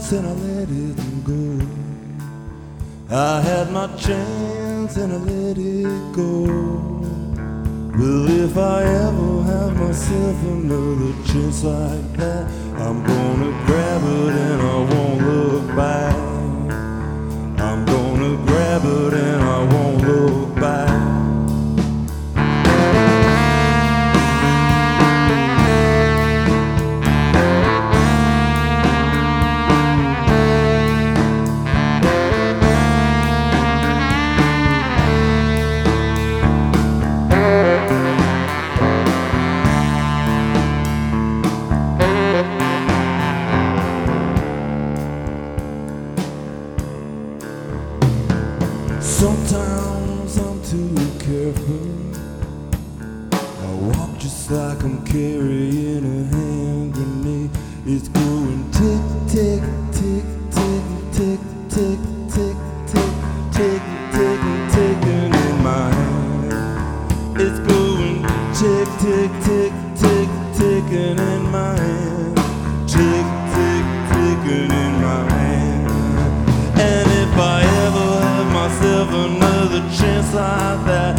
chance and I let it go. I had my chance and I let it go. Well, if I ever have myself another chance like that, I'm gonna grab it and I won't look back. I'm gonna grab it and I won't look back. Sometimes I'm too careful. I walk just like I'm carrying a hand grenade. It's going tick, tick, tick, tick, tick, tick, tick, tick, tick, tick, ticking in my hand. It's going tick, tick, tick, tick, ticking in my hand. Tick, tick, ticking in my hand. And if I ever have myself another chance like that,